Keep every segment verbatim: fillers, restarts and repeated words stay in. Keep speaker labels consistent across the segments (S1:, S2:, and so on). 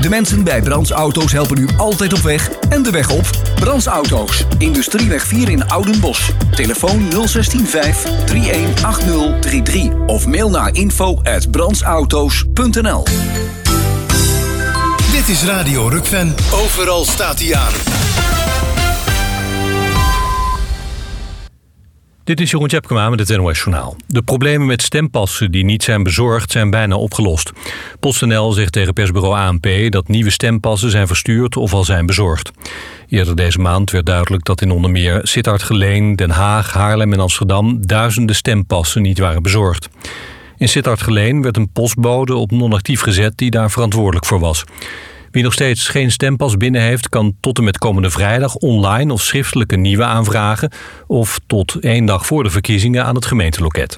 S1: De mensen bij Brands Auto's helpen u altijd op weg en de weg op. Brands Auto's, Industrieweg vier in Oudenbosch. Telefoon nul een zes vijf drie een acht nul drie drie of mail naar info at brandsauto's punt n l.
S2: Dit is Radio Rukven. Overal staat hij aan.
S3: Dit is Jeroen Tjepkema met het N O S Journaal. De problemen met stempassen die niet zijn bezorgd zijn bijna opgelost. PostNL zegt tegen persbureau A N P dat nieuwe stempassen zijn verstuurd of al zijn bezorgd. Eerder deze maand werd duidelijk dat in onder meer Sittard-Geleen, Den Haag, Haarlem en Amsterdam duizenden stempassen niet waren bezorgd. In Sittard-Geleen werd een postbode op non-actief gezet die daar verantwoordelijk voor was. Wie nog steeds geen stempas binnen heeft, kan tot en met komende vrijdag online of schriftelijk een nieuwe aanvragen of tot één dag voor de verkiezingen aan het gemeenteloket.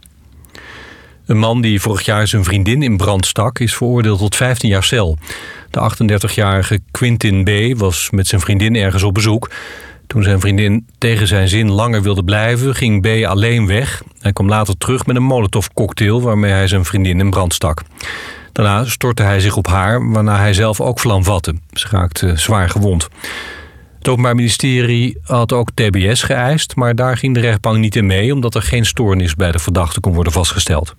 S3: Een man die vorig jaar zijn vriendin in brand stak is veroordeeld tot vijftien jaar cel. De achtendertigjarige Quintin B. was met zijn vriendin ergens op bezoek. Toen zijn vriendin tegen zijn zin langer wilde blijven, ging B. alleen weg. Hij kwam later terug met een molotovcocktail waarmee hij zijn vriendin in brand stak. Daarna stortte hij zich op haar, waarna hij zelf ook vlam vatte. Ze raakte zwaar gewond. Het Openbaar Ministerie had ook T B S geëist, maar daar ging de rechtbank niet in mee, omdat er geen stoornis bij de verdachte kon worden vastgesteld.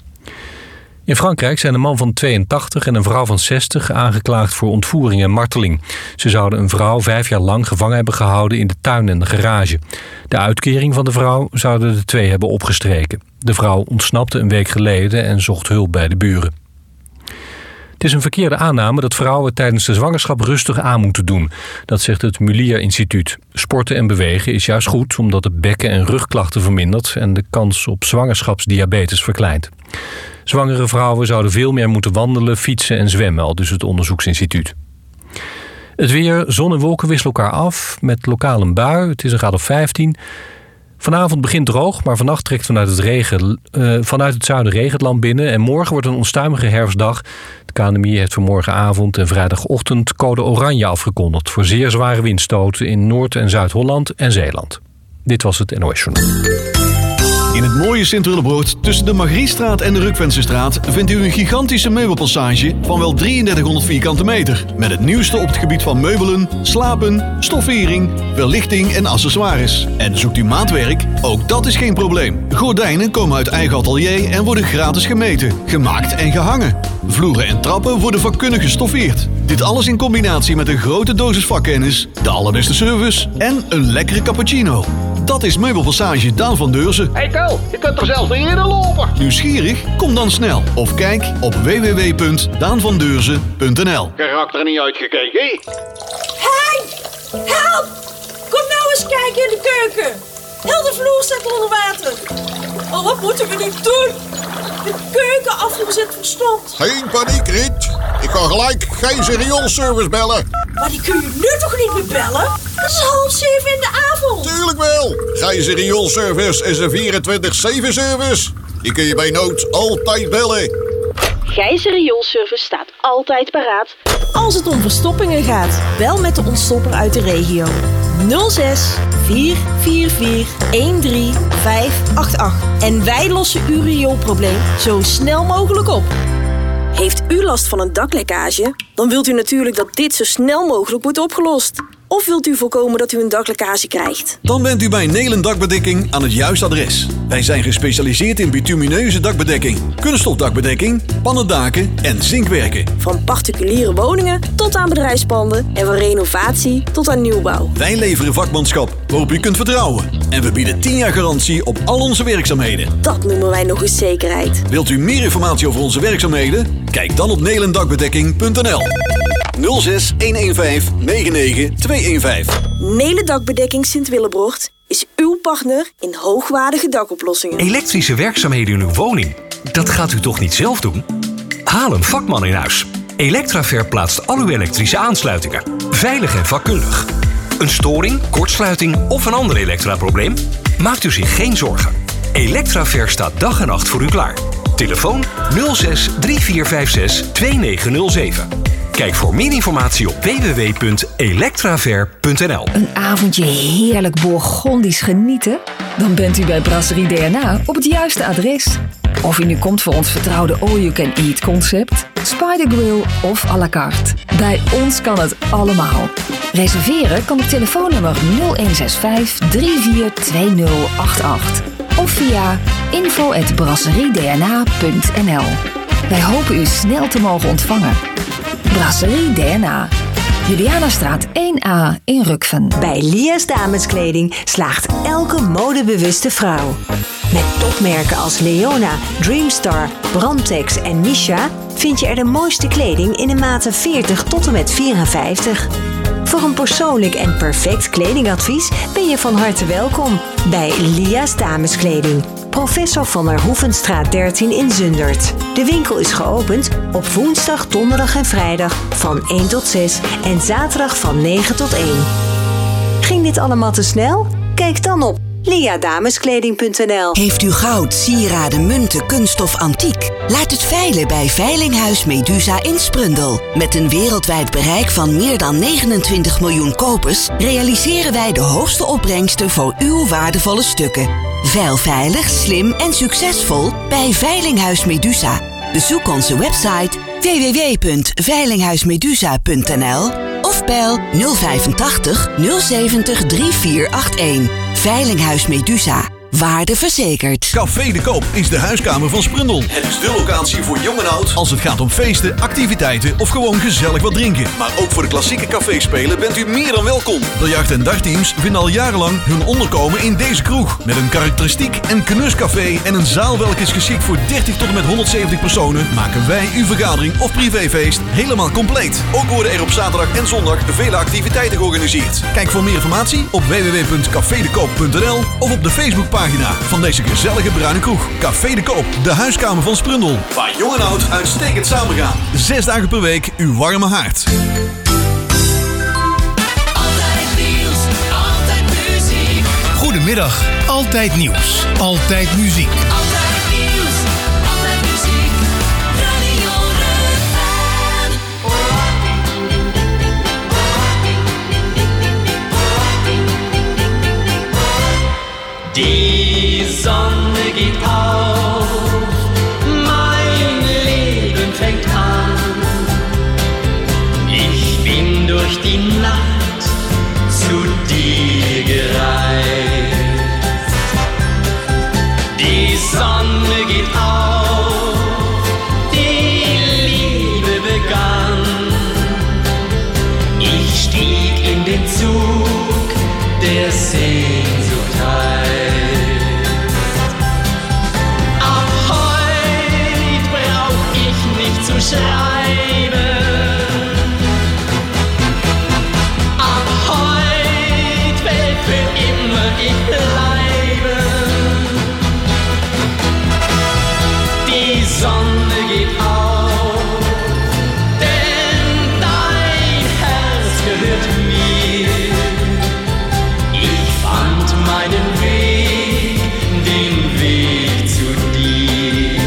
S3: In Frankrijk zijn een man van tweeëntachtig en een vrouw van zestig aangeklaagd voor ontvoering en marteling. Ze zouden een vrouw vijf jaar lang gevangen hebben gehouden in de tuin en de garage. De uitkering van de vrouw zouden de twee hebben opgestreken. De vrouw ontsnapte een week geleden en zocht hulp bij de buren. Het is een verkeerde aanname dat vrouwen tijdens de zwangerschap rustig aan moeten doen. Dat zegt het Mulier Instituut. Sporten en bewegen is juist goed omdat het bekken- en rugklachten vermindert en de kans op zwangerschapsdiabetes verkleint. Zwangere vrouwen zouden veel meer moeten wandelen, fietsen en zwemmen, al dus het onderzoeksinstituut. Het weer, zon en wolken wisselen elkaar af met lokaal een bui. Het is een graad of vijftien. Vanavond begint droog, maar vannacht trekt vanuit het, regen, uh, vanuit het zuiden regen het land binnen. En morgen wordt een onstuimige herfstdag. De K N M I heeft voor morgenavond en vrijdagochtend code oranje afgekondigd voor zeer zware windstoten in Noord- en Zuid-Holland en Zeeland. Dit was het N O S Journaal.
S4: In het mooie Sint-Willebroord, tussen de Margriestraat en de Rukvensestraat, vindt u een gigantische meubelpassage van wel drieëndertighonderd vierkante meter. Met het nieuwste op het gebied van meubelen, slapen, stoffering, verlichting en accessoires. En zoekt u maatwerk? Ook dat is geen probleem. Gordijnen komen uit eigen atelier en worden gratis gemeten, gemaakt en gehangen. Vloeren en trappen worden vakkundig gestoffeerd. Dit alles in combinatie met een grote dosis vakkennis, de allerbeste service en een lekkere cappuccino. Dat is Meubelpassage Daan van Deurzen.
S5: Hey Ko, je kunt er zelfs niet in lopen.
S4: Nieuwsgierig? Kom dan snel. Of kijk op w w w punt daan van deurzen punt n l.
S5: Karakter niet uitgekeken, hé?
S6: Hey! Help! Kom nou eens kijken in de keuken. Heel de vloer staat onder water. Oh, wat moeten we nu doen? De keukenafvoer zit verstompt.
S7: Geen paniek, Riet. Ik ga gelijk Gijzer rioolservice bellen.
S6: Maar die kun je nu toch niet meer bellen? Het is half zeven in de avond.
S7: Tuurlijk wel. Gijzer rioolservice is een vierentwintig zeven service. Die kun je bij nood altijd bellen.
S8: Gijzer rioolservice staat altijd paraat.
S6: Als het om verstoppingen gaat, bel met de ontstopper uit de regio. nul zes vier vier vier een drie vijf acht acht. En wij lossen uw rioolprobleem zo snel mogelijk op.
S8: Heeft u last van een daklekkage? Dan wilt u natuurlijk dat dit zo snel mogelijk wordt opgelost. Of wilt u voorkomen dat u een daklekkage krijgt?
S4: Dan bent u bij Nelen Dakbedekking aan het juiste adres. Wij zijn gespecialiseerd in bitumineuze dakbedekking, kunststofdakbedekking, pannendaken en zinkwerken.
S8: Van particuliere woningen tot aan bedrijfspanden en van renovatie tot aan nieuwbouw.
S4: Wij leveren vakmanschap waarop u kunt vertrouwen. En we bieden tien jaar garantie op al onze werkzaamheden.
S8: Dat noemen wij nog eens zekerheid.
S4: Wilt u meer informatie over onze werkzaamheden? Kijk dan op nelendakbedekking punt n l. nul zes een een vijf negen negen twee een vijf.
S8: Nelen Dakbedekking Sint-Willebroord is uw partner in hoogwaardige dakoplossingen.
S9: Elektrische werkzaamheden in uw woning? Dat gaat u toch niet zelf doen? Haal een vakman in huis. Electraver plaatst al uw elektrische aansluitingen. Veilig en vakkundig. Een storing, kortsluiting of een ander elektraprobleem? Maakt u zich geen zorgen. Electraver staat dag en nacht voor u klaar. Telefoon nul zes drie vier vijf zes twee negen nul zeven. Kijk voor meer informatie op w w w punt electraver punt n l.
S10: Een avondje heerlijk Bourgondisch genieten? Dan bent u bij Brasserie D N A op het juiste adres. Of u nu komt voor ons vertrouwde all-you-can-eat concept, Spider Grill of à la carte. Bij ons kan het allemaal. Reserveren kan op telefoonnummer nul een zes vijf drie vier twee nul acht acht of via info at brasseriedna punt n l. Wij hopen u snel te mogen ontvangen. Brasserie D N A. Julianastraat één A in Rukven.
S11: Bij Lia's Dameskleding slaagt elke modebewuste vrouw. Met topmerken als Leona, Dreamstar, Brandtex en Misha vind je er de mooiste kleding in de maten veertig tot en met vierenvijftig. Voor een persoonlijk en perfect kledingadvies ben je van harte welkom bij Lia's Dameskleding. Professor van der Hoevenstraat dertien in Zundert. De winkel is geopend op woensdag, donderdag en vrijdag van één tot zes en zaterdag van negen tot één. Ging dit allemaal te snel? Kijk dan op lia dameskleding punt n l.
S12: Heeft u goud, sieraden, munten, kunststof, antiek? Laat het veilen bij Veilinghuis Medusa in Sprundel. Met een wereldwijd bereik van meer dan negenentwintig miljoen kopers realiseren wij de hoogste opbrengsten voor uw waardevolle stukken. Veil veilig, slim en succesvol bij Veilinghuis Medusa. Bezoek onze website w w w punt veilinghuismedusa punt n l of bel nul vijfentachtig nul zeventig drie vier acht een. Veilinghuis Medusa. Waarde verzekerd.
S4: Café de Koop is de huiskamer van Sprundel. Het is de locatie voor jong en oud als het gaat om feesten, activiteiten of gewoon gezellig wat drinken. Maar ook voor de klassieke caféspelen bent u meer dan welkom. Biljart- en dagteams vinden al jarenlang hun onderkomen in deze kroeg. Met een karakteristiek en knuscafé en een zaal welke is geschikt voor dertig tot en met honderdzeventig personen, maken wij uw vergadering of privéfeest helemaal compleet. Ook worden er op zaterdag en zondag vele activiteiten georganiseerd. Kijk voor meer informatie op w w w punt café de koop punt n l of op de Facebookpagina van deze gezellige bruine kroeg. Café de Koop, de huiskamer van Sprundel. Waar jong en oud uitstekend samengaan. Zes dagen per week uw warme haard.
S2: Altijd nieuws, altijd muziek. Goedemiddag, altijd nieuws, altijd muziek. Altijd nieuws, altijd muziek. Radio Rukven.
S13: Die Sonne geht auf, mein Leben fängt an. Ich bin durch die Nacht zu dir gereist. Die Sonne geht auf, die Liebe begann. Ich stieg in den Zug der Sehnsucht ein. Zu schreiben. Ab heut wird für immer ich bleiben. Die Sonne geht auf, denn dein Herz gehört mir. Ich fand meinen Weg, den Weg zu dir.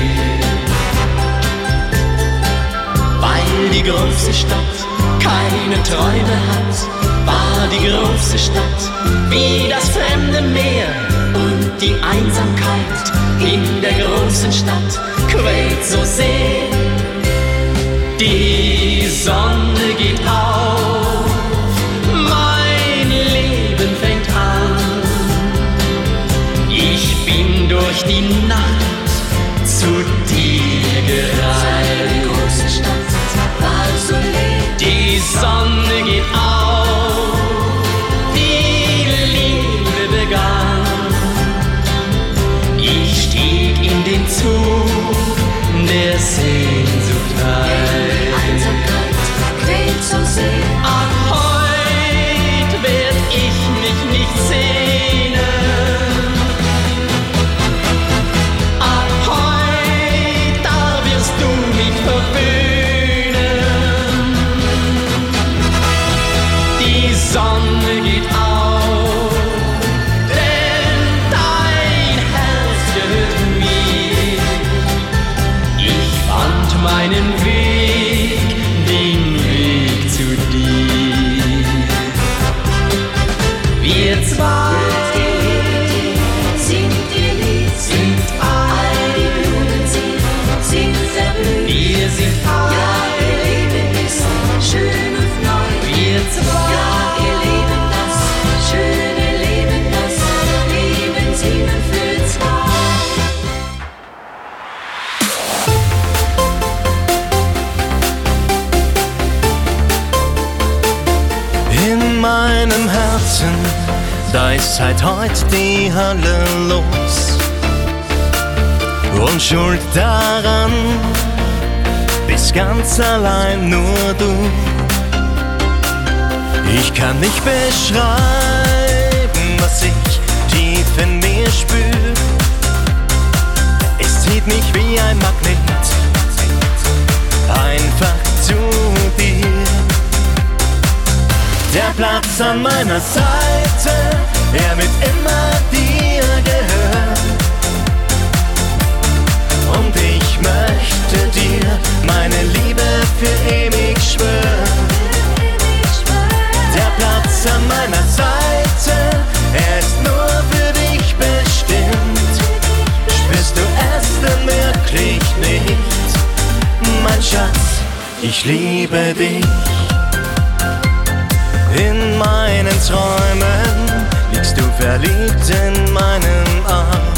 S13: Die große Stadt keine Träume hat, war die große Stadt wie das fremde Meer. Und die Einsamkeit in der großen Stadt quält so sehr. Die Sonne geht auf, mein Leben fängt an. Ich bin durch die Nacht zu dir gereist. Die große Stadt war so leer. Die Sonne geht auf, die Liebe begann. Ich stieg in den Zug der Sehnsucht ein. Die Einsamkeit quält so sehr. Ab heut werd ich mich nicht sehnen. Ab heut, da wirst du mich verwöhnen. Die Sonne geht auf, denn dein Herz gehört mir. Ich fand meinen Weg, den Weg zu dir. Wir zwei
S14: Zeiten, da ist seit heute die Hölle los. Und schuld daran bist ganz allein nur du. Ich kann nicht beschreiben, was ich tief in mir spür. Es zieht mich wie ein Magnet einfach zu dir. Der Platz an meiner Seite, er wird immer dir gehören. Und ich möchte dir meine Liebe für ewig schwören. Der Platz an meiner Seite, er ist nur für dich bestimmt. Spürst du es denn wirklich nicht, mein Schatz, ich liebe dich. In meinen Träumen liegst du verliebt in meinem Arm.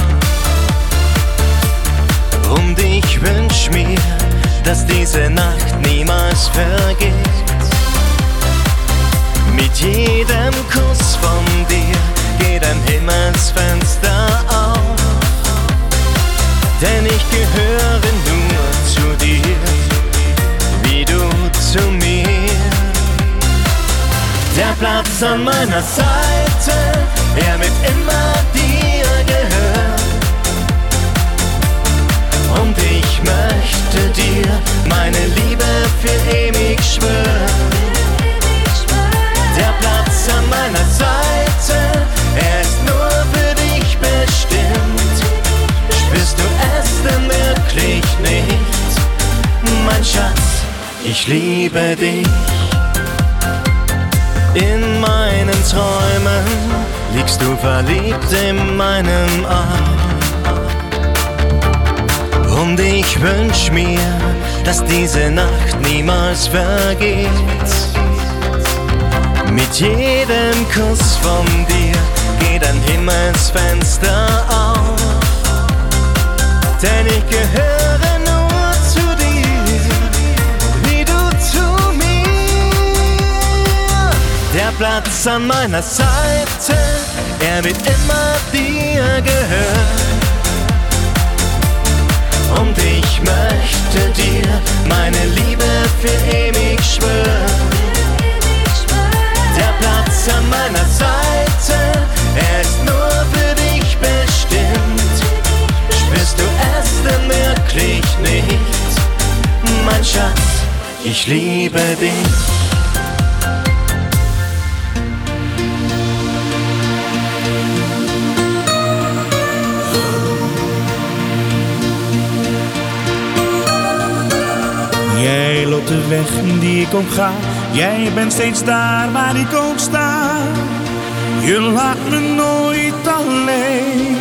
S14: Und ich wünsch mir, dass diese Nacht niemals vergeht. Mit jedem Kuss von dir geht ein Himmelsfenster auf. Denn ich gehöre nur zu dir, wie du zu mir. Der Platz an meiner Seite, er wird immer dir gehören. Und ich möchte dir meine Liebe für ewig schwören. Der Platz an meiner Seite, er ist nur für dich bestimmt. Spürst du es denn wirklich nicht, mein Schatz, ich liebe dich. In meinen Träumen liegst du verliebt in meinem Arm. Und ich wünsch mir, dass diese Nacht niemals vergeht. Mit jedem Kuss von dir geht ein Himmelsfenster auf. Denn ich gehöre nur zu dir, wie du zu mir. Der Platz an meiner Seite, er wird immer dir gehören. Und ich möchte dir meine Liebe für ewig schwören. Der Platz an meiner Seite, er ist nur für dich bestimmt. Spürst du es denn wirklich nicht, mein Schatz, ich liebe dich.
S15: Jij loopt de weg die ik ook ga. Jij bent steeds daar waar ik ook sta. Je laat me nooit alleen.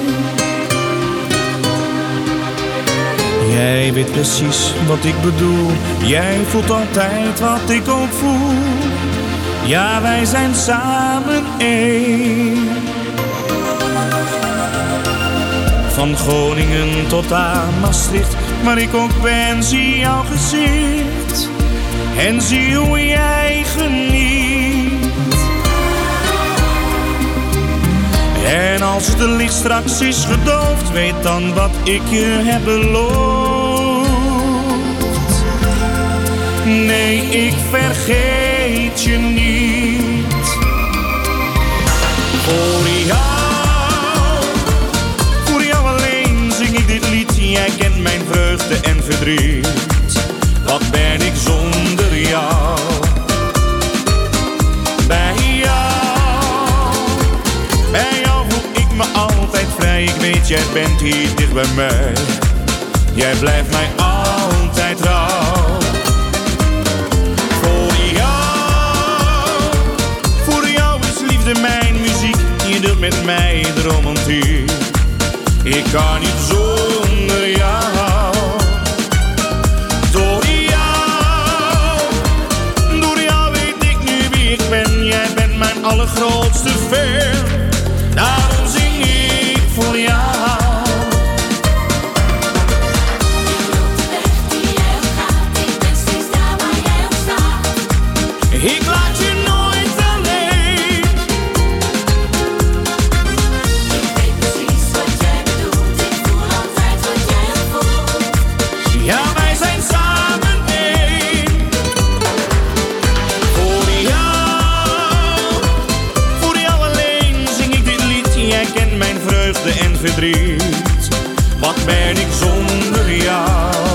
S15: Jij weet precies wat ik bedoel. Jij voelt altijd wat ik ook voel. Ja, wij zijn samen één. Van Groningen tot aan Maastricht, waar ik ook ben, zie jouw gezicht. En zie hoe jij geniet. En als het licht straks is gedoofd, weet dan wat ik je heb beloofd. Nee, ik vergeet je niet. Voor jou, voor jou alleen zing ik dit lied. Jij kent mijn vreugde en verdriet. Wat ben ik zonder jou? Bij jou, bij jou voel ik me altijd vrij. Ik weet, jij bent hier dicht bij mij. Jij blijft mij altijd trouw. Voor jou, voor jou is liefde mijn muziek. Je deelt met mij de romantiek. Ik kan niet zonder jou. Door jou, door jou weet ik nu wie ik ben. Jij bent mijn allergrootste fan. Daarom zing ik voor jou. Ik laat je nooit alleen. verdriet. Wat ben ik zonder jou?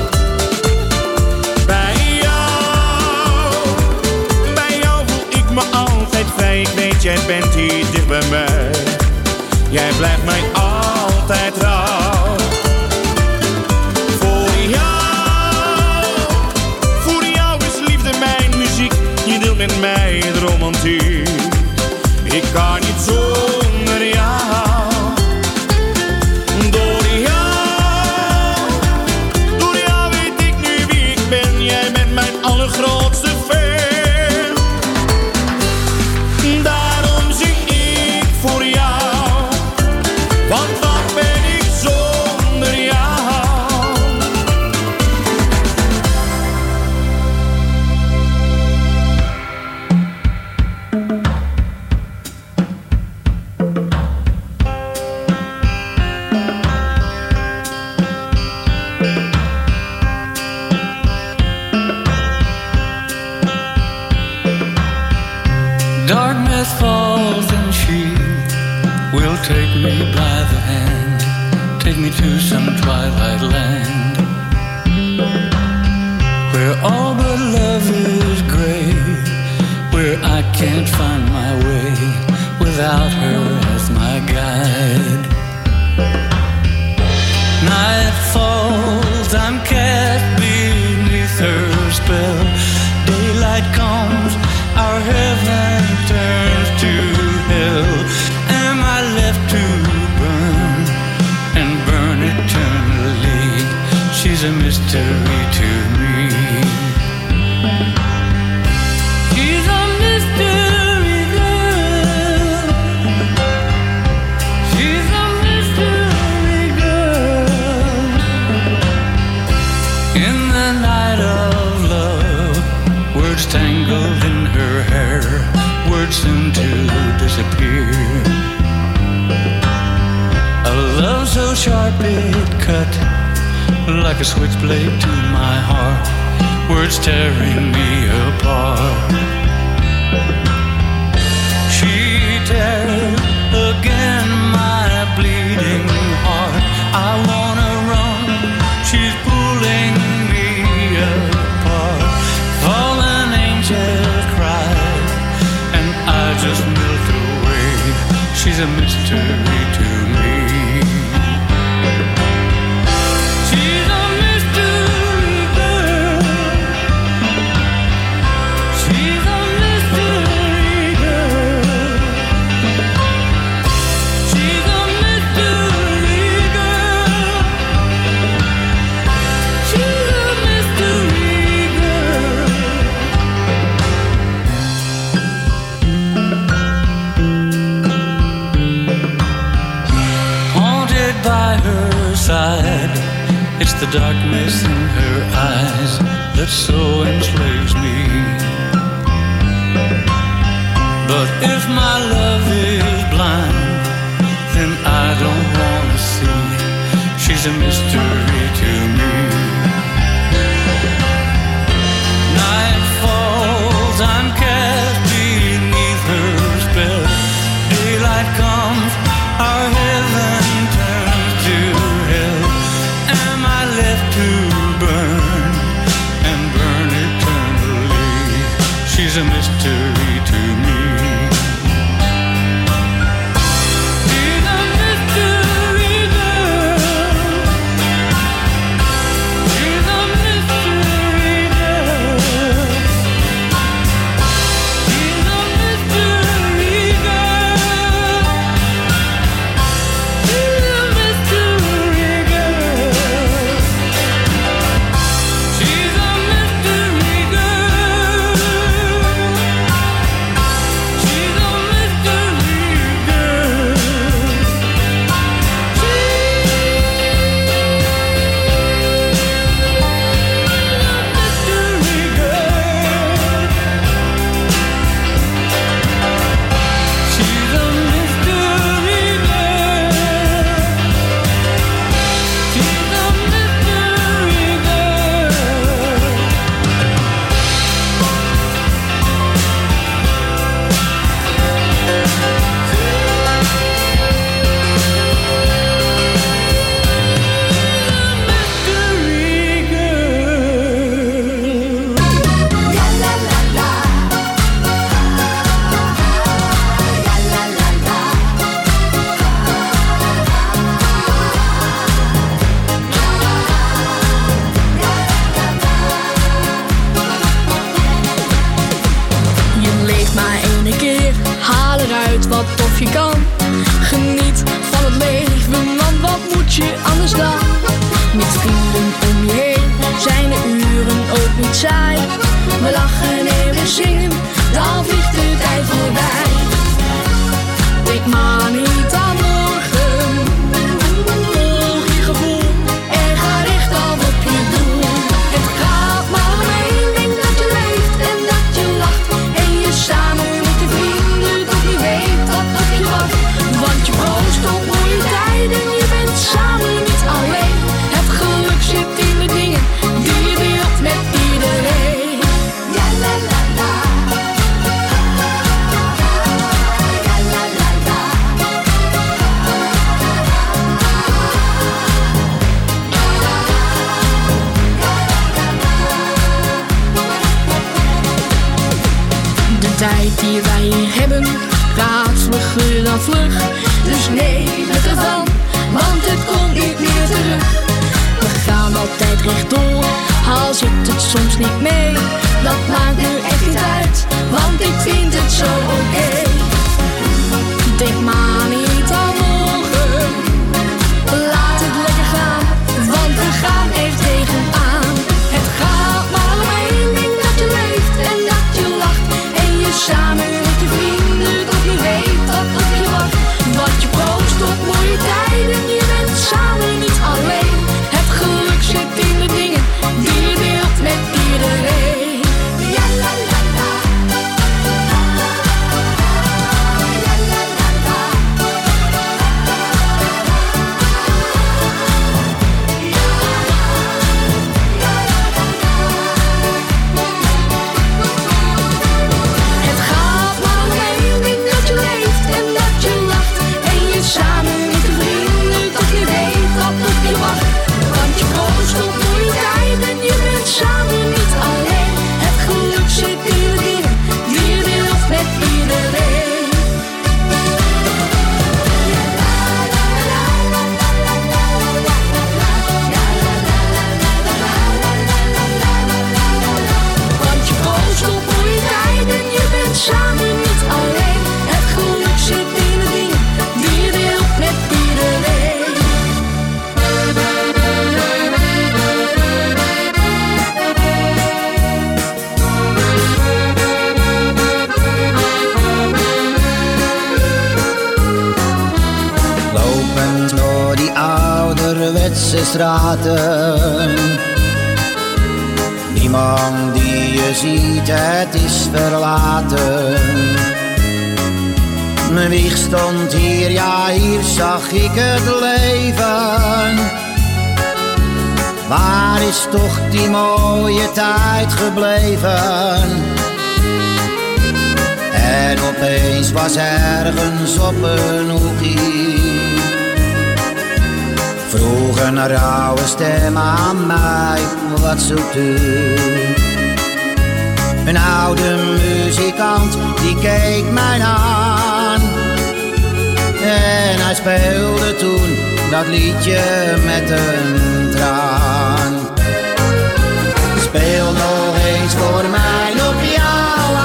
S15: Bij jou, bij jou voel ik me altijd vrij. Ik weet, jij bent hier dicht bij mij. Jij blijft mij altijd trouw. Voor jou, voor jou is liefde mijn muziek. Je deelt met mij de romantiek. Ik kan niet zonder jou. Door jou, door jou weet ik nu wie ik ben. Jij bent mijn allergrootste fan. Daarom zing ik voor jou. Want wat ben ik zonder jou?
S16: Darkness falls and she will take me by the hand, take me to some twilight land, where all but love is gray, where I can't find my way without her as my guide. Night falls, I'm cast beneath her spell. Daylight comes, our heaven turns to hell. Am I left to burn and burn eternally? She's a mystery to me. She's a mystery girl. She's a mystery girl. In the night of love, words tangled in her hair, words soon to disappear. A love so sharp it cut like a switchblade to my heart, words tearing me apart. She tears again my bleeding heart. I wanna run, she's pulling me apart. Fallen angels cry, and I just melt away. She's a mystery to me. She's a mystery girl. She's a mystery girl. She's a mystery girl. She's a mystery girl. Haunted by her side, it's the darkness in her eyes that so enslaves me. But if my love is blind, then I don't wanna see. She's a mystery to me. Night falls, I'm cast beneath her spell. Daylight comes, our heaven turns to hell. Am I left to burn and burn eternally? She's a mystery to me. She's a mystery girl. She's a mystery girl. She's a mystery girl. She's a mystery girl. She's a mystery girl.
S17: of je kan. Geniet van het leven, want wat moet je anders dan? Met vrienden om je heen zijn de uren ook niet saai. We lachen en we zingen, dan vliegt de tijd voorbij. Denk maar niet aan morgen, volg je gevoel en ga rechtop op je doel. Het gaat maar om één ding, dat je leeft en dat je lacht. En je samen met je vrienden toch niet weet dat op je wacht. Want je proost op mooie tijden, je bent samen niet alleen. Het geluk zit in de dingen die je deelt met iedereen. Ja la la la. De tijd die wij hier hebben gaat vlugger dan vlug. Dus neem het ervan, want het komt niet meer terug. We gaan altijd rechtdoor, al zit het soms niet mee. Dat maakt nu echt niet uit, want ik vind het zo oké. Denk maar niet aan morgen, laat het lekker gaan, want we gaan echt tegenaan. Het gaat maar om één ding, dat je leeft en dat je lacht. En je samen met je vrienden toch niet weet dat op je wacht. Want je proost op mooie tijden, je bent samen niet alleen. Het geluk zit in de dingen die je deelt met iedereen. Ja la la la. Ja la la la. Het gaat maar om één ding, dat je leeft en dat je lacht. En je samen met je vrienden toch niet weet dat op je wacht. Want je proost op mooie tijden, je bent samen niet alleen. Het geluk zit in de dingen die je deelt met iedereen. Want je proost op mooie tijden, je bent samen niet alleen. Het geluk zit in de dingen die je deelt met iedereen.
S18: Lopend door die ouderwetse straten. Niemand die je ziet, het is verlaten. Mijn wieg stond hier, ja hier zag ik het leven. Waar is toch die mooie tijd gebleven? En opeens was ergens op een hoekie vroeg een rauwe stem aan mij, wat zoekt u? Een oude muzikant, die keek mij aan. En hij speelde toen dat liedje met een traan. Speel nog eens voor mij op jouw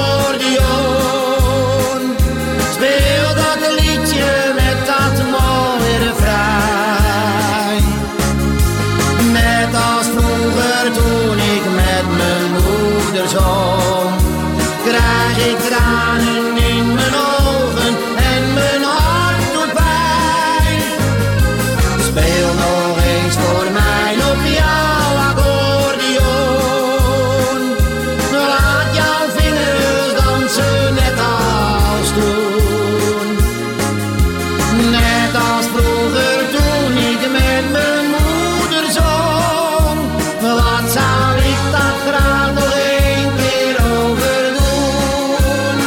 S18: accordeon. Speel dat liedje met dat mooie refrein. Net als vroeger toen ik met mijn moeder zong, krijg ik tranen in mijn ogen en mijn hart doet pijn. Speel nog eens voor mij op jouw accordeon. Laat jouw vingers dansen net als toen. Net als vroeger toen ik met mijn moeder zong. Wat zou ik dat graag nog één keer overdoen?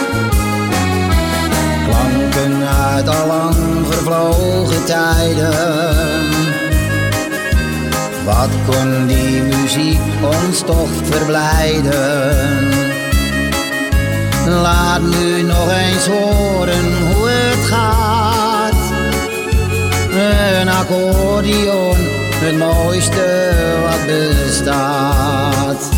S18: Klanken uit al lang vervlogen tijden. Wat kon die muziek ons toch verblijden? Laat nu nog eens horen hoe het gaat. Een accordeon, het mooiste wat bestaat.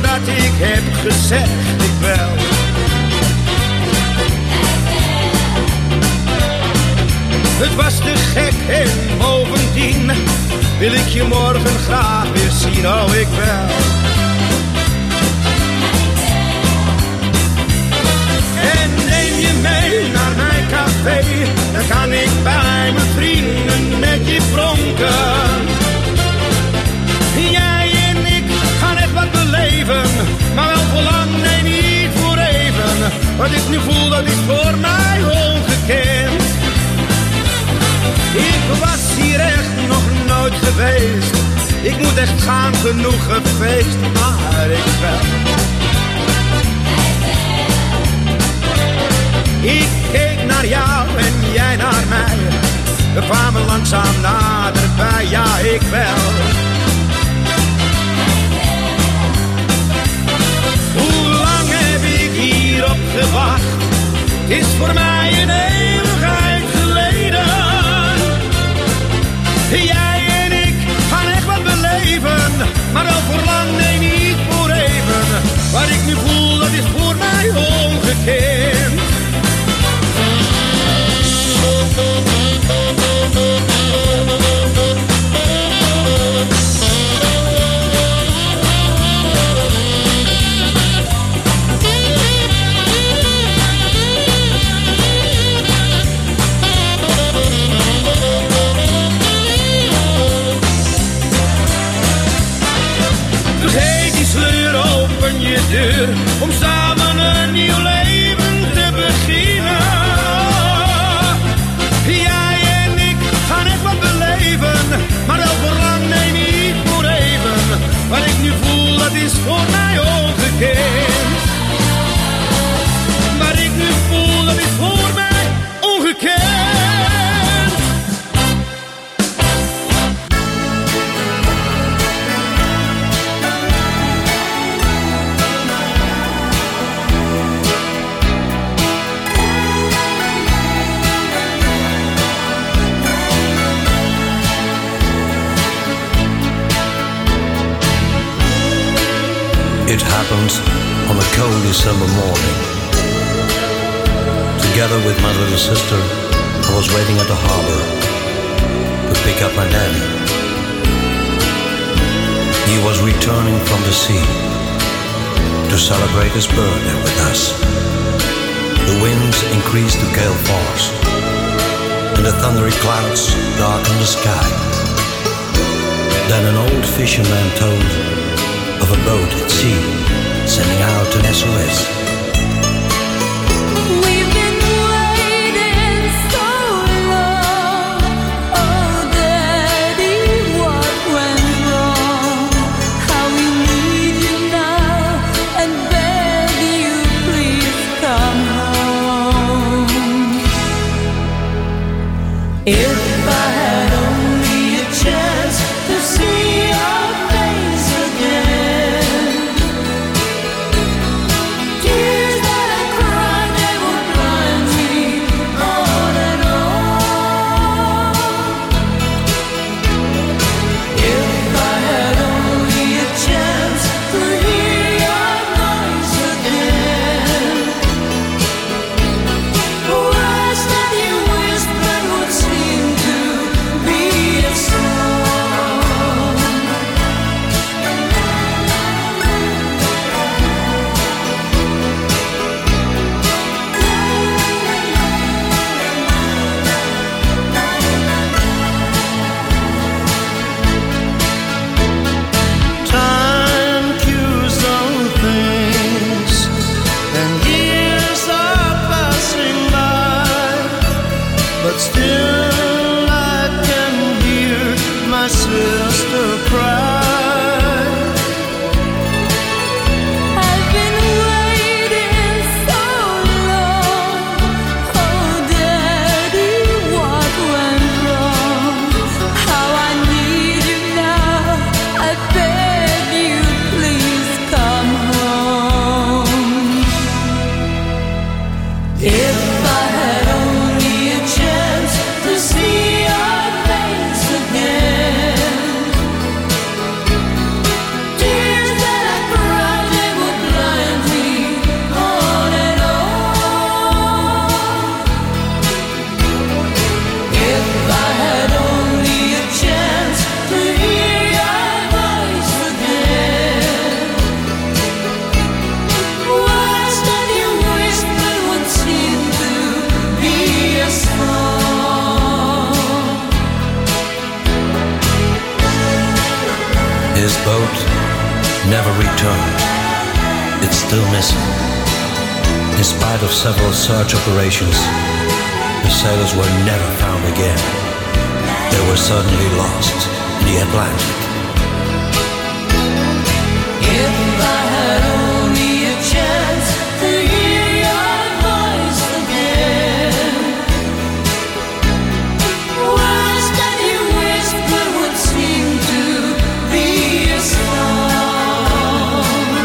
S14: doordat ik heb gezegd ik wel. Het was te gek en bovendien wil ik je morgen graag weer zien, oh ik wel. En neem je mee naar mijn café, dan kan ik bij mijn vrienden met je pronken. Jij en ik gaan echt wat beleven, maar wel voor lang, nee niet voor even. Wat ik nu voel, dat is voor mij ongekend. Ik was hier echt nog nooit geweest. Ik moet echt gaan, genoeg gefeest, maar ik wel. Ik keek naar jou en jij naar mij. We kwamen langzaam naderbij, ja ik wel. Hoe lang heb ik hierop gewacht? Het is voor mij een eeuwigheid geleden. Jij en ik gaan echt wat beleven, maar wel voor lang, nee niet voor even. Wat ik nu voel, dat is voor mij ongekend. Open je deur om samen een nieuw leven te beginnen. Jij en ik gaan echt wat beleven, maar wel voor lang, nee niet voor even. Wat ik nu voel, dat is voor mij ongekend. Wat ik nu voel, dat is voor mij ongekend.
S19: It happened on a cold December morning. Together with my little sister, I was waiting at the harbor to pick up my daddy. He was returning from the sea to celebrate his birthday with us. The winds increased to gale force, and the thundery clouds darkened the sky. Then an old fisherman told of a boat at sea, sending out an S O S.
S17: We've been waiting so long. Oh, Daddy, what went wrong? How we need you now, and beg you please come home. If I had only a chance to see your face again.
S19: his boat never returned. It's still missing. In spite of several search operations, the sailors were never found again. They were suddenly lost in the Atlantic.
S14: If I had only a chance to hear your voice again, words that you whisper would seem to be a song.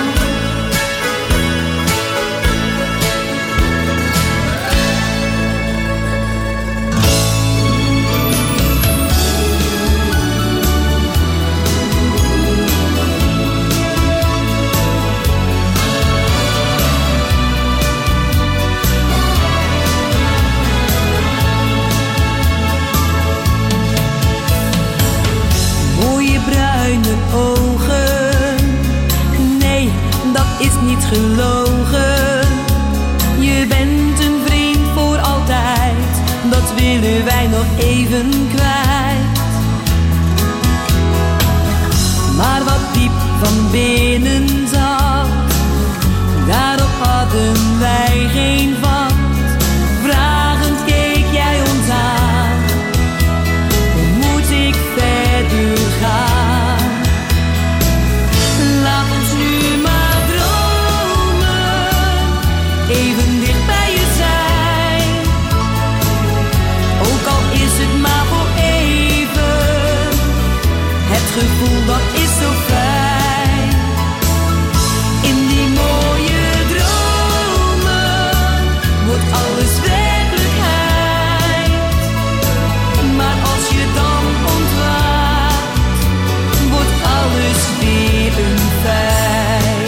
S20: Ogen, nee, dat is niet gelogen. Je bent een vriend voor altijd, dat willen wij nog even kwijt. Maar wat diep van binnen zat, daarop hadden wij geen vat. Vragend keek jij ons aan, hoe moet ik verder gaan? Even dicht bij je zijn, ook al is het maar voor even. Het gevoel dat is zo fijn. In die mooie dromen wordt alles werkelijkheid. Maar als je dan ontwaakt, wordt alles weer een feit.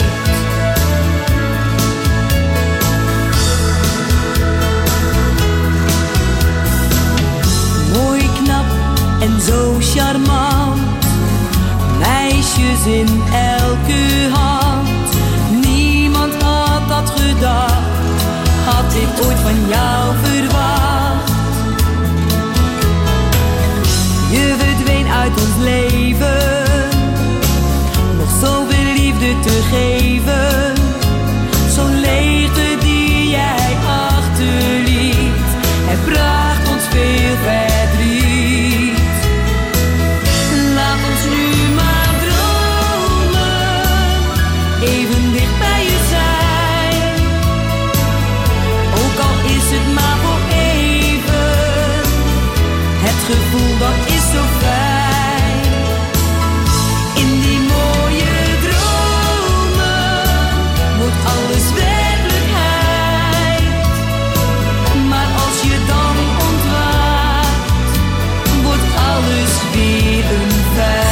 S20: En zo charmant, meisjes in elke hand. Niemand had dat gedacht, had dit ooit van jou verwacht. Je verdween uit ons leven, nog zoveel liefde te geven. Zo'n leegte die jij achterliet, het bracht ons veel verdriet. Even dicht bij je zijn, ook al is het maar voor even. Het gevoel dat is zo fijn. In die mooie dromen wordt alles werkelijkheid. Maar als je dan ontwaakt, wordt alles weer een feit.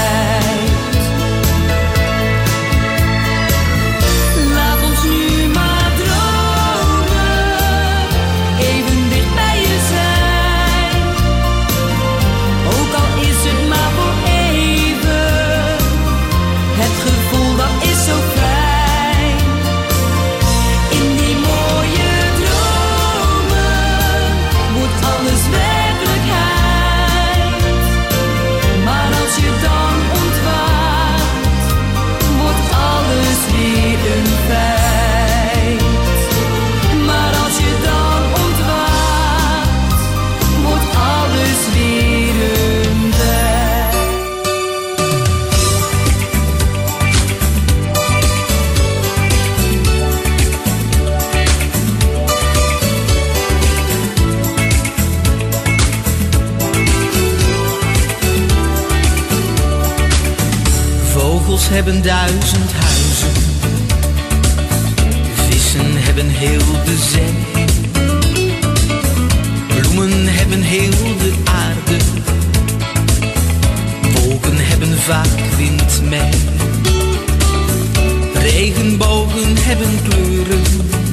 S14: Hebben duizend huizen, vissen hebben heel de zee, bloemen hebben heel de aarde, wolken hebben vaak wind mee, regenbogen hebben kleuren,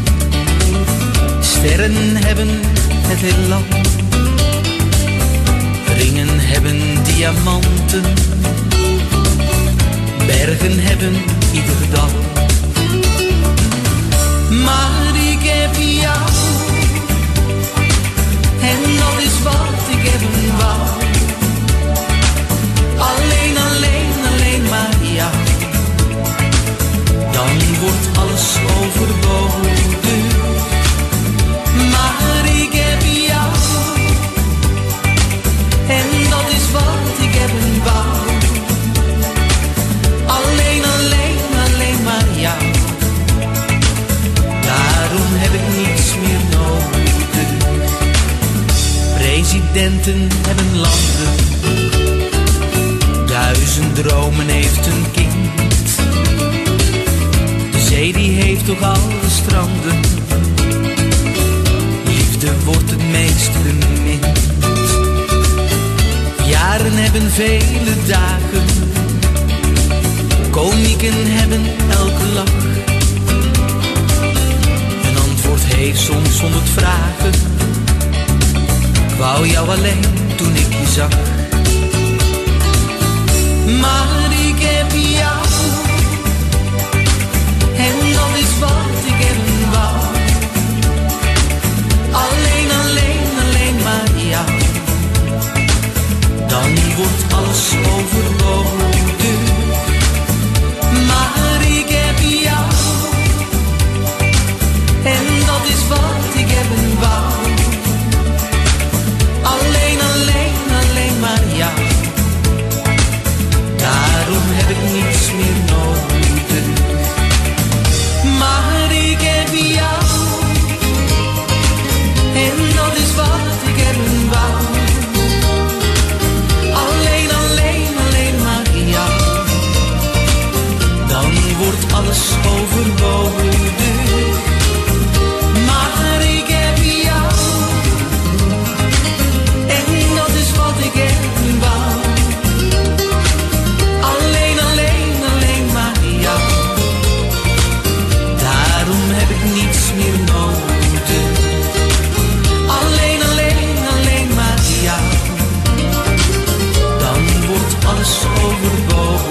S14: sterren hebben het heelal, ringen hebben diamanten. Bergen hebben ieder dal. Maar ik heb jou, en dat is wat ik hebben wou. Alleen, alleen, alleen maar jou.
S21: gemeenten hebben landen. Duizend dromen heeft een kind. De zee die heeft toch alle stranden. Liefde wordt het meest bemind. Jaren hebben vele dagen. Komieken hebben elke lach. Een antwoord heeft soms honderd vragen. Ik wou jou alleen toen ik je zag. Maar ik heb jou. En dat is wat ik hebben wou. Alleen, alleen, alleen maar jou. Dan wordt alles overbodig. Maar ik heb jou. En dat is wat ik hebben wou. Alleen, alleen, alleen maar jou. Daarom heb ik niets meer nodig. Maar ik heb jou. En dat is wat ik hebben wou. Alleen, alleen, alleen maar jou. Dan wordt alles overbodig. Maar ik heb jou. En dat is wat ik hebben wou. Alleen, alleen, alleen maar jou. Daarom heb ik niets meer nodig. Alleen, alleen, alleen maar jou. Dan wordt alles overbodig.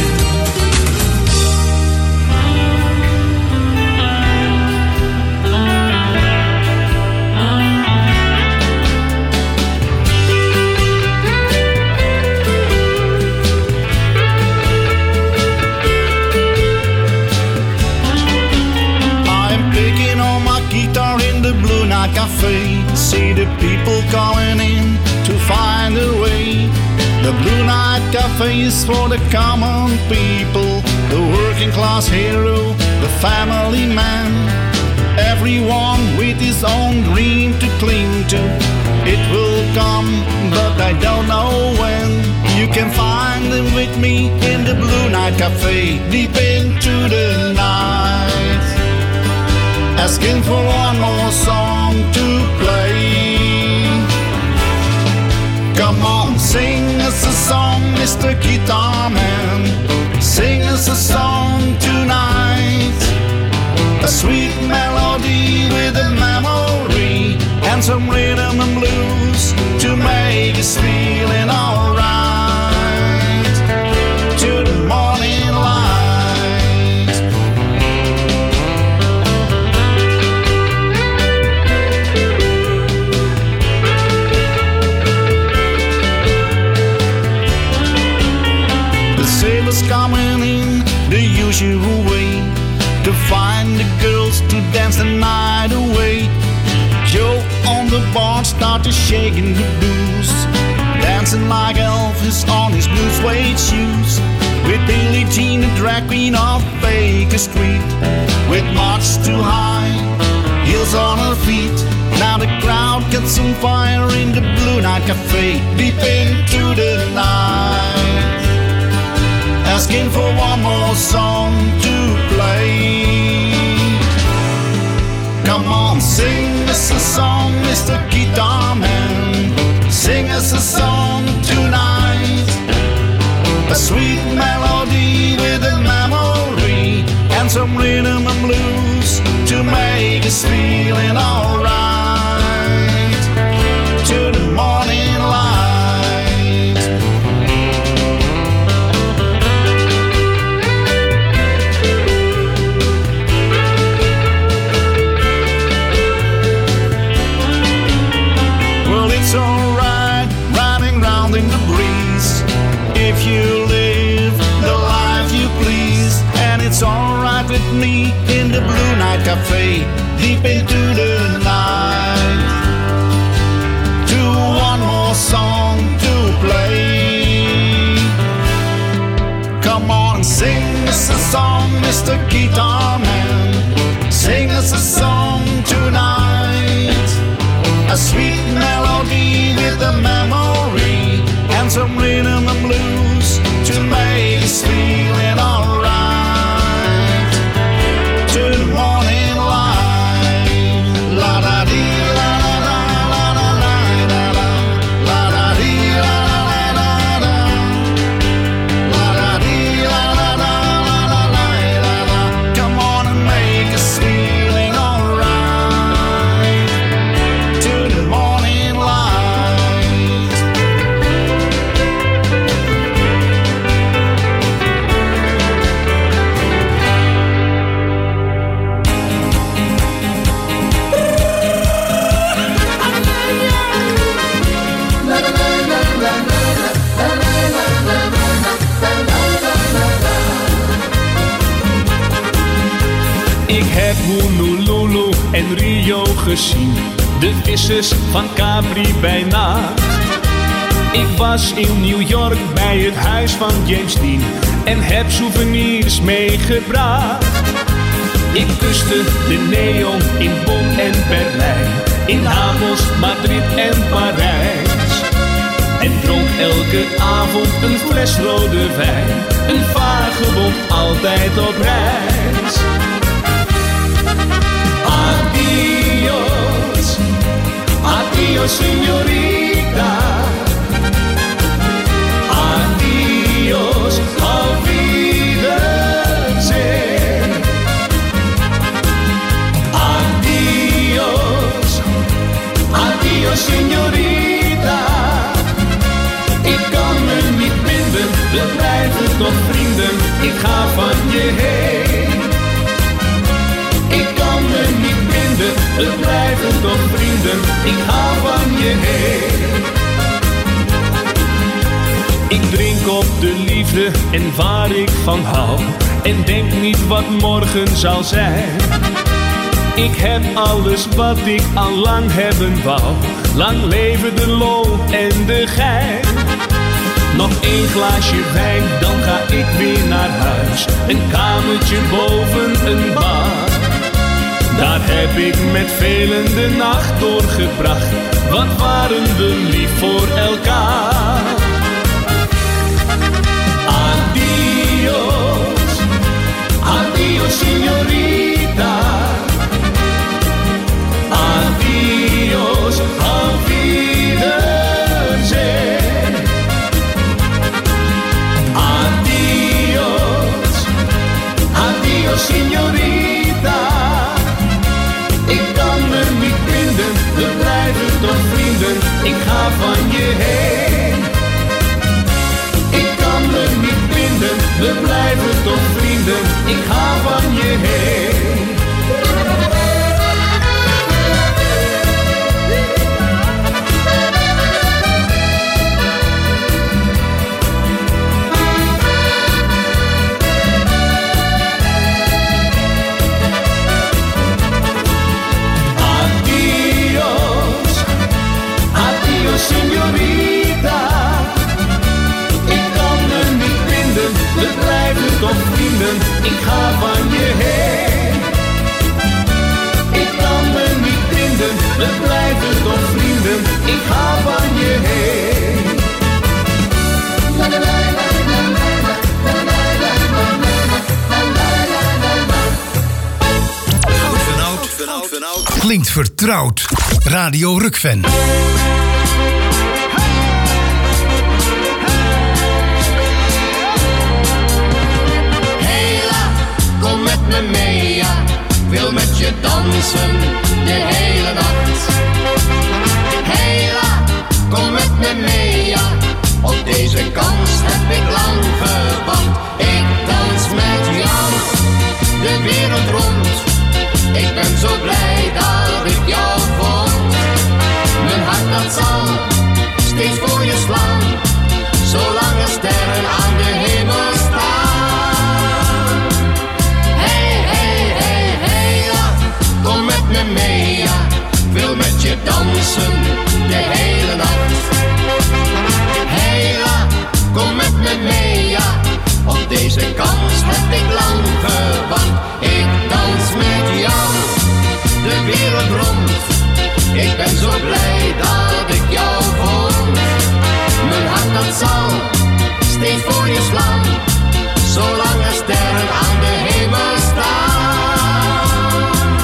S22: Cafe, see the people calling in to find a way. The Blue Night Cafe is for the common people, the working class hero, the family man. Everyone with his own dream to cling to. It will come, but I don't know when. You can find them with me in the Blue Night Cafe, deep into the night. Asking for one more song to play. Come on, sing us a song, Mister Guitar Man. Sing us a song tonight. A sweet melody with a memory and some rhythm and blues to make us feeling alright. To the morning light. Coming in the usual way to find the girls to dance the night away. Joe on the bar started shaking the blues, dancing like Elvis on his blue suede shoes. With Billie Jean, the drag queen of Baker Street, with much too high heels on her feet. Now the crowd gets on fire in the Blue Night Cafe, deep into the night. Asking for one more song to play. Come on, sing us a song, Mister Guitar Man. Sing us a song tonight. A sweet melody with a memory and some rhythm and blues to make us feeling alright. To the morning light. It's alright, riding round in the breeze, if you live the life you please. And it's alright with me in the Blue Night Cafe, deep into the night. To one more song to play. Come on and sing us a song, Mister Guitar Man. Sing us a song tonight. A sweet melody with a memory and some rhythm and blues to make us feeling alright. To the morning light, la da dee, la da da, la da la da da, la da dee, la da la da, la da dee, la da da, la da la da. Come on and make us feeling alright. To the morning light.
S1: Ik heb Honolulu en Rio gezien, de vissers van Capri bij nacht. Ik was in New York bij het huis van James Dean en heb souvenirs meegebracht. Ik kuste de neon in Bonn en Berlijn, in Napels, Madrid en Parijs. En dronk elke avond een fles rode wijn, een vagebond altijd op reis. Adios, adios señorita. Adios, auf Wiedersehen. Adios, adios señorita. Ik kan me niet binden, we blijven toch vrienden. Ik ga van je heen. Ik kan me niet binden, we blijven toch vrienden. Ik ga van je heen. Ik drink op de liefde en waar ik van hou, en denk niet wat morgen zal zijn. Ik heb alles wat ik al lang hebben wou. Lang leven de lol en de gein. Nog één glaasje wijn, dan ga ik weer naar huis. Een kamertje boven een bar. Daar heb ik met velen de nacht doorgebracht. Wat waren we lief voor elkaar. Adios, adios señorita. Adios, auf Wiedersehen. Adios, adios señorita. Ik kan me niet binden, we blijven toch vrienden. Ik ga van je heen. Ik kan me niet binden, we blijven toch vrienden. Ik ga van je heen. Señorita, ik kan me niet binden, we blijven toch vrienden. Ik ga van je heen. Ik kan me niet binden, we blijven toch vrienden. Ik ga van je heen.
S2: Goud van oud, klinkt vertrouwd. Radio Rukven.
S3: Kom met me mee, ja, wil met je dansen de hele nacht. Hela, kom met me mee, ja, op deze kans heb ik lang gewacht. Ik dans met jou de wereld rond, ik ben zo blij dat ik jou vond. Mijn hart dat zal steeds voor je slaan, zolang er sterren aan de hemel staan. Kom met me mee, ja, ik wil met je dansen de hele nacht. Hela, kom met me mee, ja, op deze kans heb ik lang gewacht. Ik dans met jou de wereld rond, ik ben zo blij dat ik jou vond. Mijn hart dat zal steeds voor je slaan, zolang er sterren aan de hemel staan.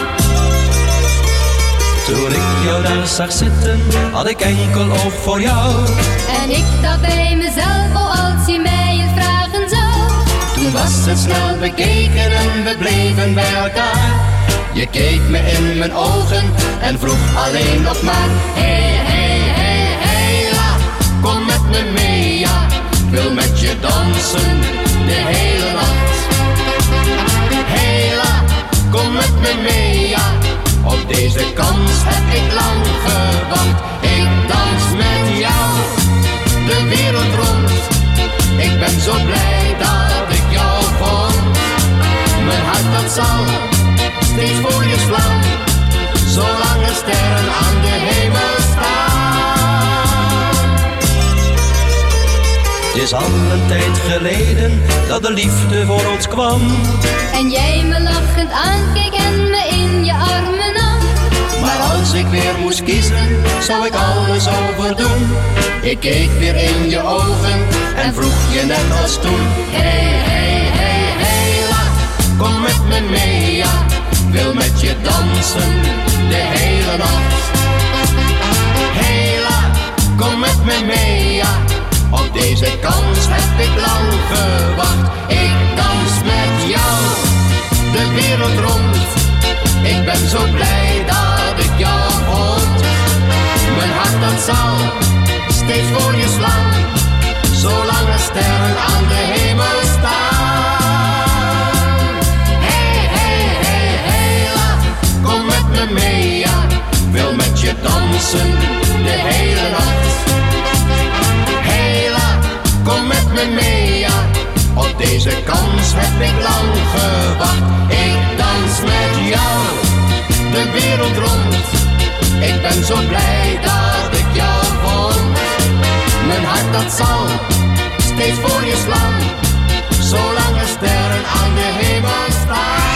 S21: Toen ik jou daar zag zitten, had ik enkel oog voor jou.
S5: En ik dacht bij mezelf, oh als je mij het vragen zou.
S3: Toen was het snel bekeken en we bleven bij elkaar. Je keek me in mijn ogen en vroeg alleen nog maar: hey, hey, hey, hey, la, kom met me mee, ja. Ik wil met je dansen de hele nacht. Hey, la, kom met me mee, ja. Op deze kans heb ik lang gewacht. Ik dans met jou de wereld rond. Ik ben zo blij dat ik jou vond. Mijn hart dat zal steeds voor je slaan, zolang er sterren aan de hemel staan.
S21: Het is al een tijd geleden dat de liefde voor ons kwam.
S5: En jij me lachend aankeek en me in je armen nam.
S3: Maar als ik weer moest kiezen, zou ik alles overdoen. Ik keek weer in je ogen en vroeg je net als toen: hey, hey, hey, hey, la, kom met me mee, ja. Ik wil met je dansen de hele nacht. Hey, la, kom met me mee, ja. Op deze kans heb ik lang gewacht. Ik dans met jou de wereld rond. Ik ben zo blij dat ik jou vond. Mijn hart dat zal steeds voor je slaan, zolang er sterren aan de hemel staan. Hey, hey, hey, hey, la, kom met me mee, ja. Ik wil met je dansen de hele nacht. Hey, la, kom met me mee, ja. Op deze kans heb ik lang gewacht. Ik dans met jou de wereld rond. Ik ben zo blij dat ik jou vond. Mijn hart dat zal steeds voor je slaan, zolang er sterren aan de hemel staan.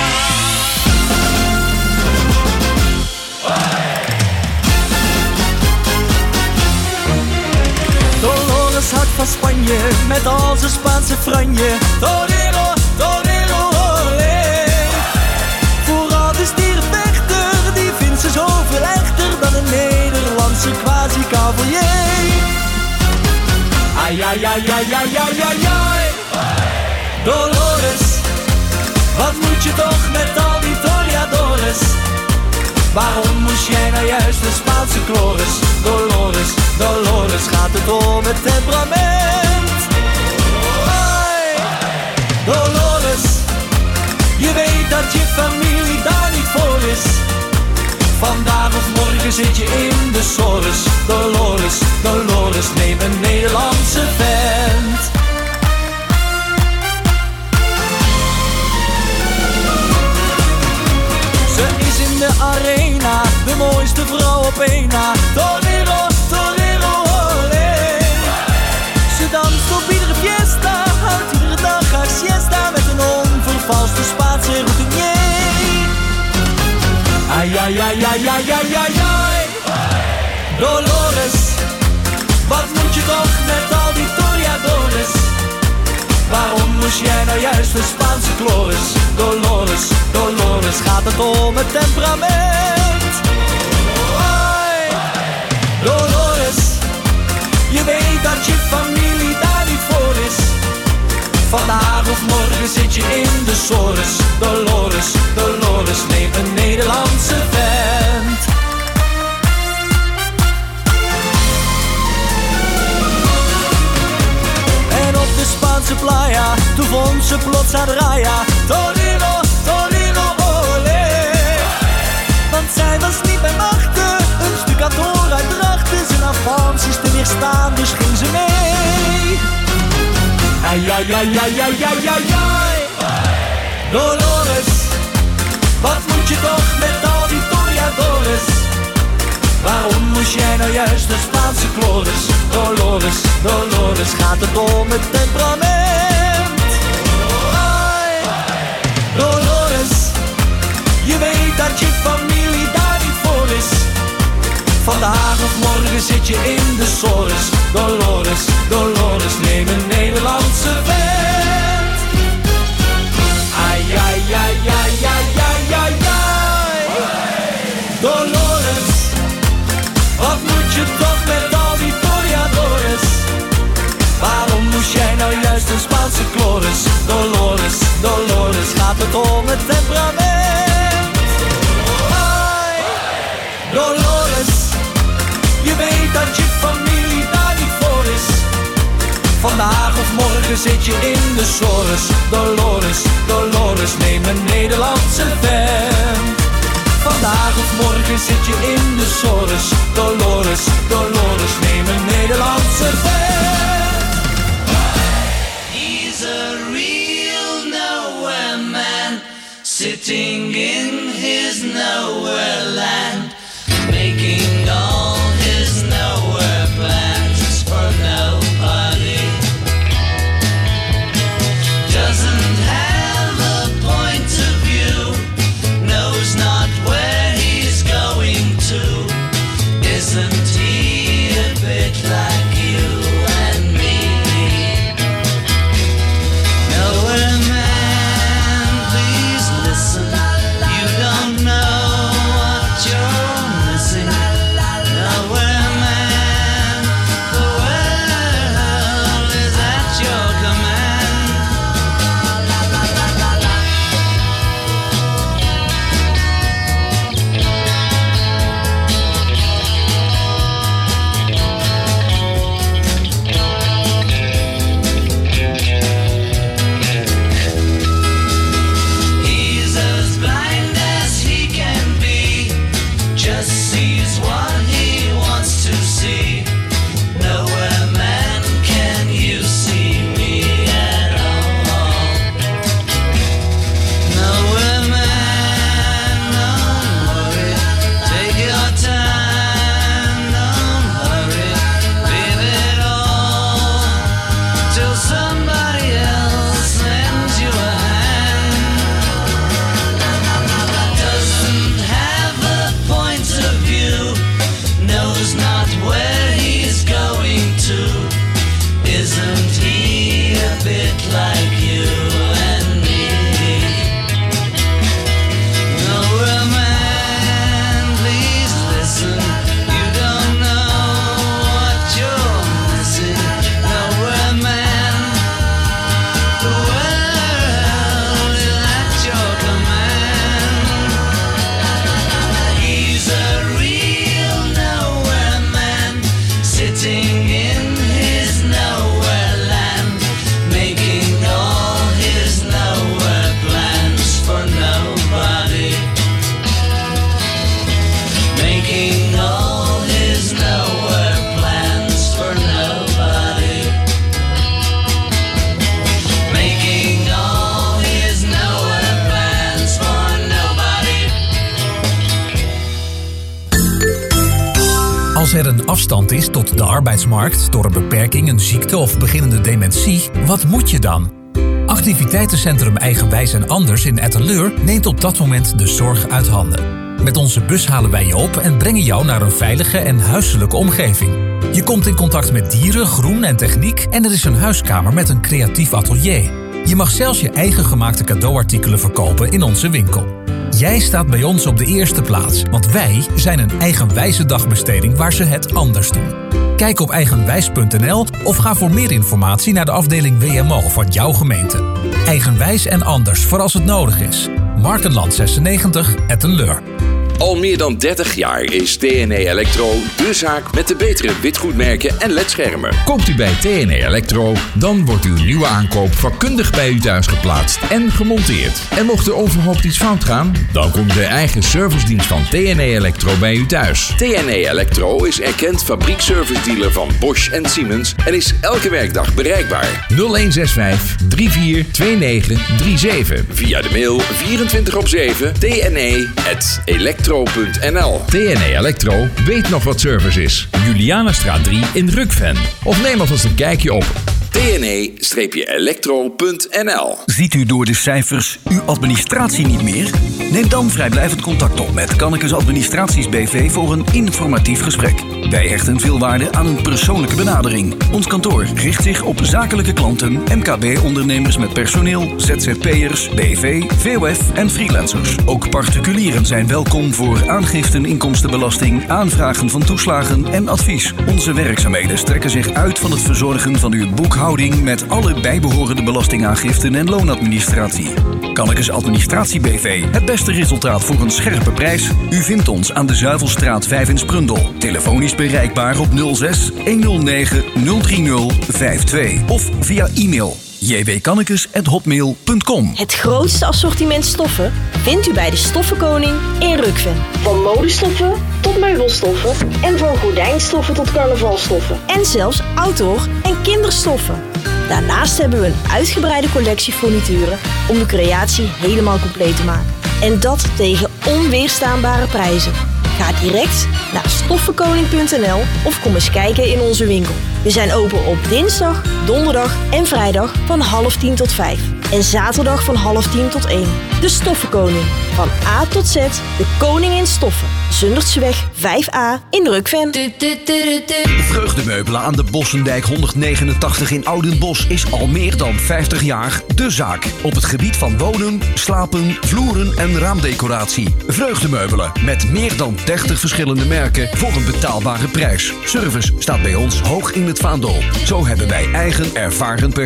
S21: Dolores hart van Spanje, met al zijn Spaanse franje. Torero, torero, olé. Vooral de stierenvechter, die vindt ze zoveel echter dan een Nederlandse quasi-cavalier. Ai, ai, ai, ai, ai, ai, ai, ai. Dolores, wat moet je toch met al die toreadores? Waarom moest jij nou juist een Spaanse chloris? Dolores, Dolores, gaat het om het temperament? Hey. Dolores, je weet dat je familie daar niet voor is. Vandaag of morgen zit je in de sores. Dolores, Dolores, neem een Nederlandse vent. Ze is in de arena, de mooiste vrouw op één na. Torero, torero, olé. Ze danst op iedere fiesta, houdt iedere dag haar siesta met een onvervalste Spaanse routinier. Ai, ai, ai, ai, ai, ai, ai, ai. Dolores, wat moet je toch met al die toreadores? Waarom moest jij nou juist een Spaanse chloris? Dolores, Dolores, gaat het om het temperament? Hey. Dolores, je weet dat je familie daar niet voor is. Vandaag of morgen zit je in de sores. Dolores, Dolores, neem een Nederlandse vent. En op de Spaanse playa, toen vond ze plots haar raya. Torero, torero, olé. Want zij was niet bij machten, een stucator uit Drachten. Zijn avans is te weerstaan, dus ging ze mee. Ai, ai, ai, ai, ai, ai, ai, ai. Dolores, wat moet je toch met al die toreadores? Waarom moest jij nou juist een Spaanse chloris? Dolores, Dolores, gaat het om het temperament? Ai. Dolores, je weet dat je familie daar niet voor is. Vandaag of morgen zit je in de sores. Dolores, Dolores, neem een Nederlandse juist een Spaanse chloris. Dolores, Dolores, gaat het om het temperament. Ai, Dolores, je weet dat je familie daar niet voor is. Vandaag of morgen zit je in de sores. Dolores, Dolores, neem een Nederlandse vent. Vandaag of morgen zit je in de sores. Dolores, Dolores, neem een Nederlandse vent.
S6: He's a real nowhere man, sitting in his nowhere land, making all his nowhere plans for nobody. Doesn't have a point of view, knows not where he's going to. Isn't he a bit like you and me? Nowhere man, please listen. You don't know what you're missing. Nowhere man, the world is at your command. He's as blind as he can be, just sees what he wants to see. Nowhere man, can you see me at all? Nowhere man, don't worry, take your time, don't hurry, leave it all till somebody else lends you a hand. Doesn't have a point of view, knows not where he's going to. Isn't he a bit like you and me? Nowhere man, please listen. You don't know what you're missing. Nowhere man, the world is at your command. He's a real nowhere man, sitting in his nowhere land, making all his nowhere plans for nobody. Making all his nowhere plans for nobody. Making all his nowhere plans for nobody.
S7: Als er een afstand is tot de arbeidsmarkt door een beperking, een ziekte of beginnende dementie, wat moet je dan? Activiteitencentrum Eigenwijs en Anders in Etteleur neemt op dat moment de zorg uit handen. Met onze bus halen wij je op en brengen jou naar een veilige en huiselijke omgeving. Je komt in contact met dieren, groen en techniek en er is een huiskamer met een creatief atelier. Je mag zelfs je eigen gemaakte cadeauartikelen verkopen in onze winkel. Jij staat bij ons op de eerste plaats, want wij zijn een eigenwijze dagbesteding waar ze het anders doen. Kijk op eigenwijs punt n l of ga voor meer informatie naar de afdeling W M O van jouw gemeente. Eigenwijs en Anders voor als het nodig is. Markenland zesennegentig, Etteleur.
S23: Al meer dan dertig jaar is T N E Electro de zaak met de betere witgoedmerken en ledschermen.
S24: Koopt u bij T N E Electro, dan wordt uw nieuwe aankoop vakkundig bij u thuis geplaatst en gemonteerd. En mocht er onverhoopt iets fout gaan, dan komt de eigen servicedienst van T N E Electro bij u thuis.
S23: T N E Electro is erkend fabriekservice-dealer van Bosch en Siemens en is elke werkdag bereikbaar.
S24: nul een zes vijf, drie vier twee negen drie zeven.
S23: Via de mail vierentwintig op zeven t n e punt electro punt n l.
S24: T N E Electro weet nog wat service is. Julianastraat drie in Rukven. Of neem alvast een kijkje op
S23: T N E electro punt n l.
S25: Ziet u door de cijfers uw administratie niet meer?
S8: Neem dan vrijblijvend contact op met Kannekes Administraties B V voor een informatief gesprek. Wij hechten veel waarde aan een persoonlijke benadering. Ons kantoor richt zich op zakelijke klanten, M K B-ondernemers met personeel, Z Z P'ers, B V, V O F en freelancers. Ook particulieren zijn welkom voor aangiften inkomstenbelasting, aanvragen van toeslagen en advies. Onze werkzaamheden strekken zich uit van het verzorgen van uw boekhouding met alle bijbehorende belastingaangiften en loonadministratie. Kannekes Administratie B V. Het beste resultaat voor een scherpe prijs. U vindt ons aan de Zuivelstraat vijf in Sprundel. Telefonisch bereikbaar op nul zes honderdnegen nul drie nul vijf twee of via e-mail j w kannekes at hotmail punt com.
S9: Het grootste assortiment stoffen vindt u bij de Stoffenkoning in Rukven. Van modestoffen tot meubelstoffen en van gordijnstoffen tot carnavalstoffen. En zelfs outdoor en kinderstoffen. Daarnaast hebben we een uitgebreide collectie furnituren om de creatie helemaal compleet te maken. En dat tegen onweerstaanbare prijzen. Ga direct naar stoffenkoning punt n l of kom eens kijken in onze winkel. We zijn open op dinsdag, donderdag en vrijdag van half tien tot vijf. En zaterdag van half tien tot één. De Stoffenkoning. Van A tot Z, de koning in stoffen. Zundertseweg vijf A in Rukven.
S8: Vreugdemeubelen aan de Bossendijk honderdnegenentachtig in Oudenbosch is al meer dan vijftig jaar de zaak. Op het gebied van wonen, slapen, vloeren en raamdecoratie. Vreugdemeubelen met meer dan dertig verschillende merken voor een betaalbare prijs. Service staat bij ons hoog in het vaandel. Zo hebben wij eigen ervaren personeel